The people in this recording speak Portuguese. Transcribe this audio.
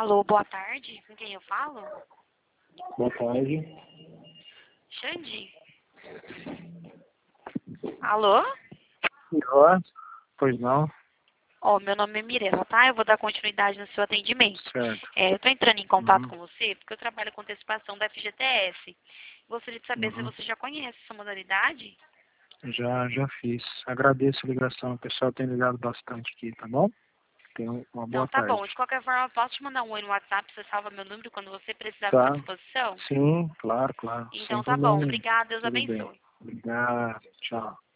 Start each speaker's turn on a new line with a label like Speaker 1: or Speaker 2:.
Speaker 1: Alô, boa tarde. Com quem eu falo?
Speaker 2: Boa tarde.
Speaker 1: Xande? Alô?
Speaker 2: Ó, pois não?
Speaker 1: Ó, meu nome é Mirella, tá? Eu vou dar continuidade no seu atendimento.
Speaker 2: Certo.
Speaker 1: Eu tô entrando em contato
Speaker 2: Uhum.
Speaker 1: com você porque eu trabalho com antecipação da FGTS. Gostaria de saber se
Speaker 2: Uhum.
Speaker 1: você já conhece essa modalidade.
Speaker 2: Já fiz. Agradeço a ligação. O pessoal tem ligado bastante aqui, tá bom? Tenha uma boa
Speaker 1: Então tá
Speaker 2: tarde.
Speaker 1: bom. De qualquer forma, eu posso te mandar um oi no WhatsApp, você salva meu número quando você precisar ficar à
Speaker 2: Tá?
Speaker 1: disposição?
Speaker 2: Sim, claro. Sem
Speaker 1: Então tá bom.
Speaker 2: problema nenhum.
Speaker 1: Obrigada, Deus
Speaker 2: Tudo bem.
Speaker 1: abençoe.
Speaker 2: Obrigado. Tchau.